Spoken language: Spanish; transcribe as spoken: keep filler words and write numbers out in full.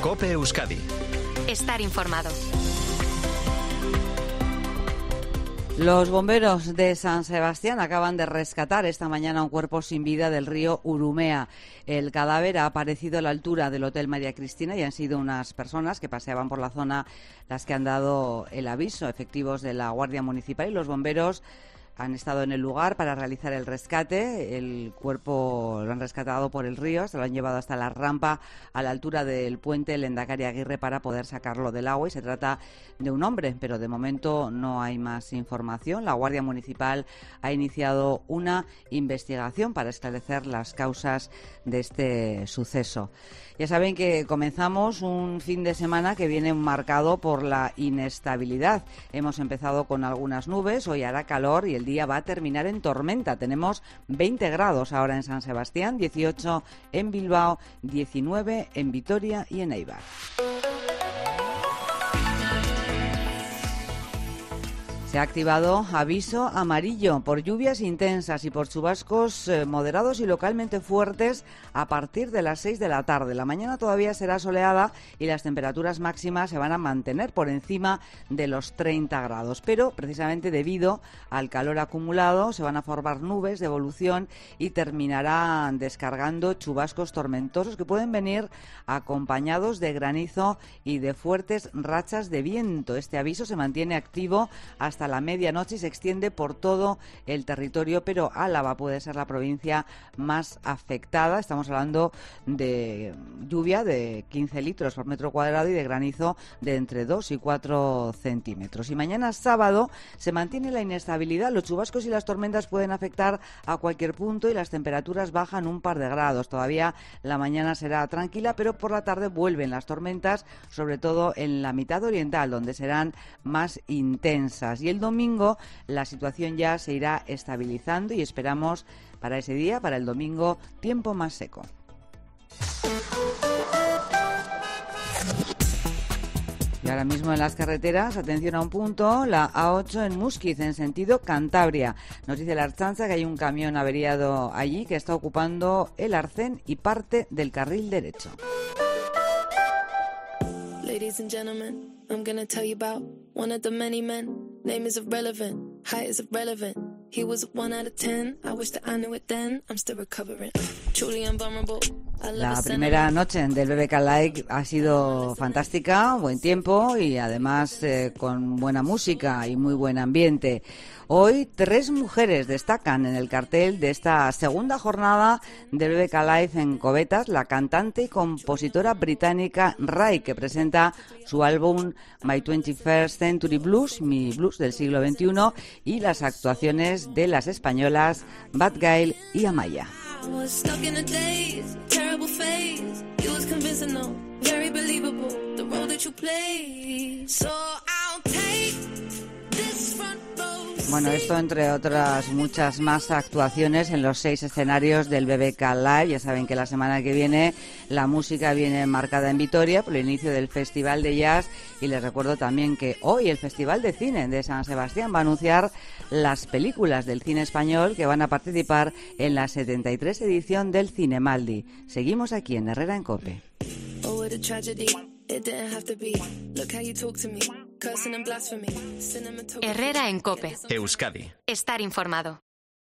COPE Euskadi. Estar informado. Los bomberos de San Sebastián acaban de rescatar esta mañana un cuerpo sin vida del río Urumea. El cadáver ha aparecido a la altura del Hotel María Cristina y han sido unas personas que paseaban por la zona las que han dado el aviso, efectivos de la Guardia Municipal, y los bomberos han estado en el lugar para realizar el rescate. El cuerpo lo han rescatado por el río, se lo han llevado hasta la rampa a la altura del puente Lendakari Aguirre para poder sacarlo del agua, y se trata de un hombre, pero de momento no hay más información. La Guardia Municipal ha iniciado una investigación para esclarecer las causas de este suceso. Ya saben que comenzamos un fin de semana que viene marcado por la inestabilidad. Hemos empezado con algunas nubes, hoy hará calor y el día va a terminar en tormenta. Tenemos veinte grados ahora en San Sebastián, dieciocho en Bilbao, diecinueve en Vitoria y en Eibar. Se ha activado aviso amarillo por lluvias intensas y por chubascos eh, moderados y localmente fuertes a partir de las seis de la tarde. La mañana todavía será soleada y las temperaturas máximas se van a mantener por encima de los treinta grados. Pero precisamente debido al calor acumulado se van a formar nubes de evolución y terminarán descargando chubascos tormentosos que pueden venir acompañados de granizo y de fuertes rachas de viento. Este aviso se mantiene activo hasta hasta la medianoche y se extiende por todo el territorio, pero Álava puede ser la provincia más afectada. Estamos hablando de lluvia de quince litros por metro cuadrado y de granizo de entre dos y cuatro centímetros. Y mañana sábado se mantiene la inestabilidad. Los chubascos y las tormentas pueden afectar a cualquier punto y las temperaturas bajan un par de grados. Todavía la mañana será tranquila, pero por la tarde vuelven las tormentas, sobre todo en la mitad oriental, donde serán más intensas. Y el domingo la situación ya se irá estabilizando y esperamos para ese día, para el domingo, tiempo más seco. Y ahora mismo en las carreteras, atención a un punto, la A ocho en Muskiz, en sentido Cantabria. Nos dice la Ertzaintza que hay un camión averiado allí que está ocupando el arcén y parte del carril derecho. Ladies and gentlemen, I'm gonna tell you about one of the many men. Name is irrelevant, height is irrelevant. He was a one out of ten. I wish that I knew it then. I'm still recovering. Truly invulnerable. La primera noche del B B K Live ha sido fantástica, buen tiempo y además eh, con buena música y muy buen ambiente. Hoy tres mujeres destacan en el cartel de esta segunda jornada del B B K Live en Covetas: la cantante y compositora británica Rai, que presenta su álbum My twenty-first Century Blues, mi blues del siglo veintiuno, y las actuaciones de las españolas Bad Gail y Amaya. Bueno, esto entre otras muchas más actuaciones en los seis escenarios del B B K Live. Ya saben que la semana que viene la música viene marcada en Vitoria por el inicio del Festival de Jazz, y les recuerdo también que hoy el Festival de Cine de San Sebastián va a anunciar las películas del cine español que van a participar en la setenta y tres edición del Cinemaldi. Seguimos aquí en Herrera en COPE. Herrera en COPE. Euskadi. Estar informado.